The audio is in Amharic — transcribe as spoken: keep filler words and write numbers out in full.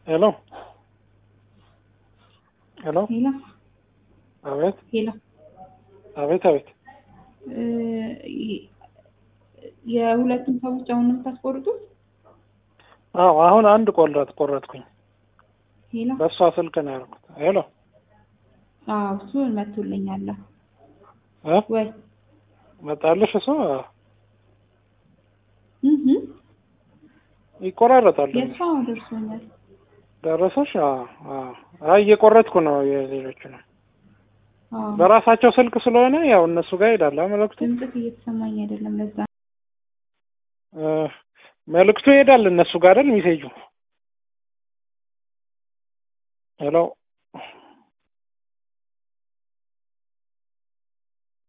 Hello. Hello. ሄሎ አቤት ሄሎ አቤት አቤት። የሁለቱም ሰዎች አሁን ነው የምታስቆርጡት? አዎ አሁን አንድ ቆረጥ ቆረጥኩኝ። ሄሎ በሷ ስልክ ነው ያልኩት። ሄሎ አዎ እሱ መጥቶልኛል። እ ወይ መጣልሽ እሱ እህ ይቆራረጣል። የሷው ደርሶኛል። ደረሰሽ? አዎ አዎ። አይ እየቆረጥኩ ነው የሌሎቹ ነው። አዎ በራሳቸው ስልክ ስለሆነ ያው እነሱ ጋር ይሄዳል መልእክቱ። ድምጽ እየተሰማኝ አይደለም ለዛ እ መልእክቱ ይሄዳል እነሱ ጋር አይደል ሚሴጁ። ሄሎ